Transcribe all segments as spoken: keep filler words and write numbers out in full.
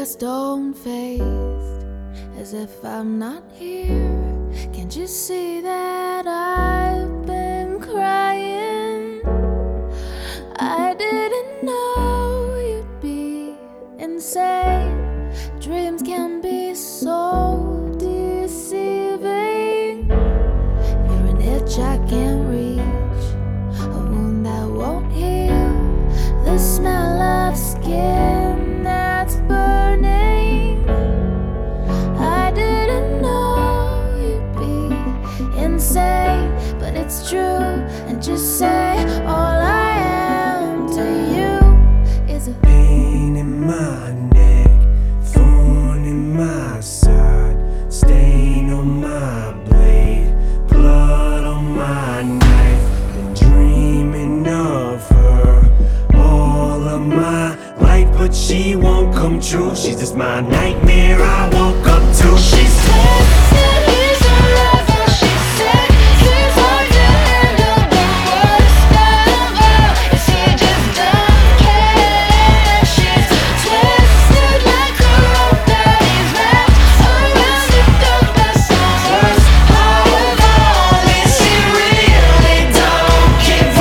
stone-faced, as if I'm not here. Can't you see that I've been crying? I didn't know you'd be insane. Dreams can be so deceiving. You're an itch I can't reach, a wound that won't heal, the smell of skin that's burning. I didn't know you'd be insane, but it's true. And just say all I am to you is a pain in my neck, thorn in my side, stain on my blade, blood on my knife. Been dreaming of her all of my life, but she won't come true. She's just my nightmare I woke up to. She's twisted, he's a lover. She's sick, she's hard to handle. The worst of all is he just don't care. She's twisted like a rope that he's wrapped around the darkness. Worst part of all is she really don't give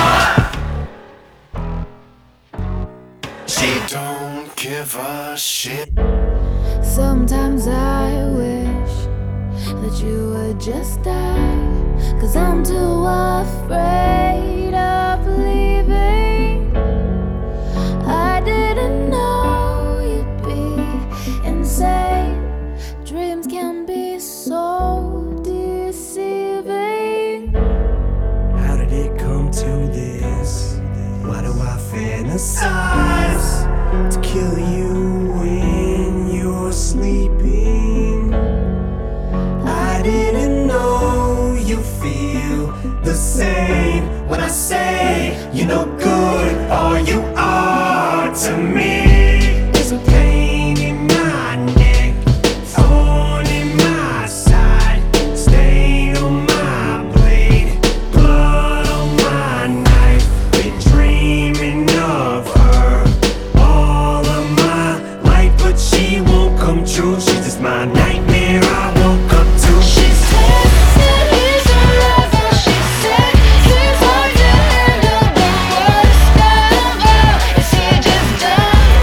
a She don't give a shit. Sometimes I wish that you would just die, 'cause I'm too afraid of leaving. I didn't know you'd be insane. Dreams can be so deceiving. How did it come to this? Why do I fantasize to kill you when you're sleeping? I didn't know you feel the same when I say you're no good, all you are to me. There's a pain in my neck, thorn in my side, stain on my blade, blood on my knife. Been dreaming of her all of my life, but she won't come true. She's just my nightmare I woke up to. She's twisted, he's a lover. She's sick, she's hard to handle. The worst of all is he just don't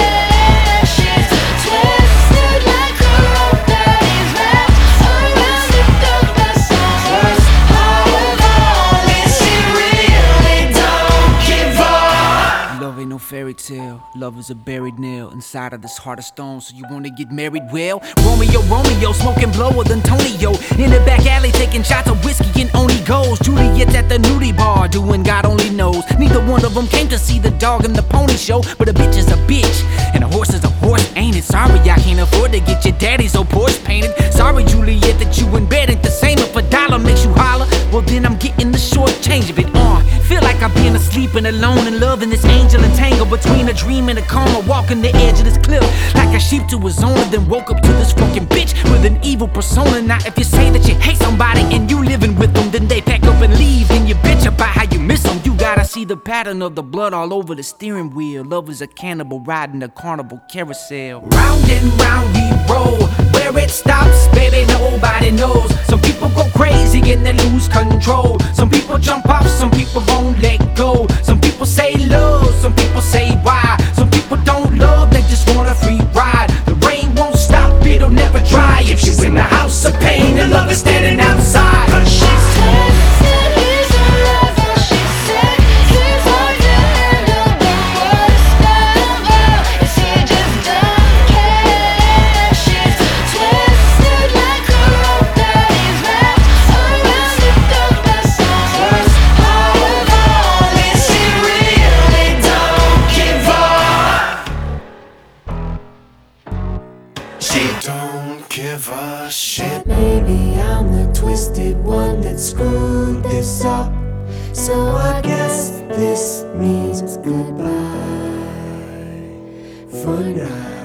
care. She's twisted like a rope that he's wrapped around the darkness. Worst part of all is she really don't give up. Love ain't no fairy tale, love is a buried nail inside of this heart of stone. So you wanna get married? Well, Romeo, Romeo, smoking blower than Tonyo. In the back alley taking shots of whiskey and only goes. Juliet's at the nudie bar doing God only knows. Neither one of them came to see the dog and the pony show, but a bitch is a bitch and a horse is a horse, ain't it? Sorry I can't afford to get your daddy's old Porsche painted. Sorry Juliet that you in bed ain't the same. If a dollar makes you holler, well then I'm getting the short change of it. Uh, feel like I've been asleep and alone in love, and this angel entangled between a dream and a coma, walking the edge of this cliff like a sheep to his owner, then woke up to this fucking bitch with an evil persona. Now if you say that you hate somebody and you living with them, then they pack up and leave, and you bitch about how you miss them. You gotta see the pattern of the blood all over the steering wheel. Love is a cannibal riding a carnival carousel. Round and round we roll, where it stops, baby, nobody knows. Some people go crazy and they lose control. Some people jump off, some people won't let go. Some people say love, some people say why. Some people don't love, they just want a free ride. The rain won't stop, it'll never dry. If she's in the house of pain, the love is standing outside. She's twisted, he's a lover. She's sick, she's hard to handle. The worst of all is he just don't care. She's twisted like a rope that he's wrapped around the darkness. Worst part of all is she really don't give up. She don't give a shit. Maybe I'm the twisted one that screwed this up, so I guess this means goodbye for now.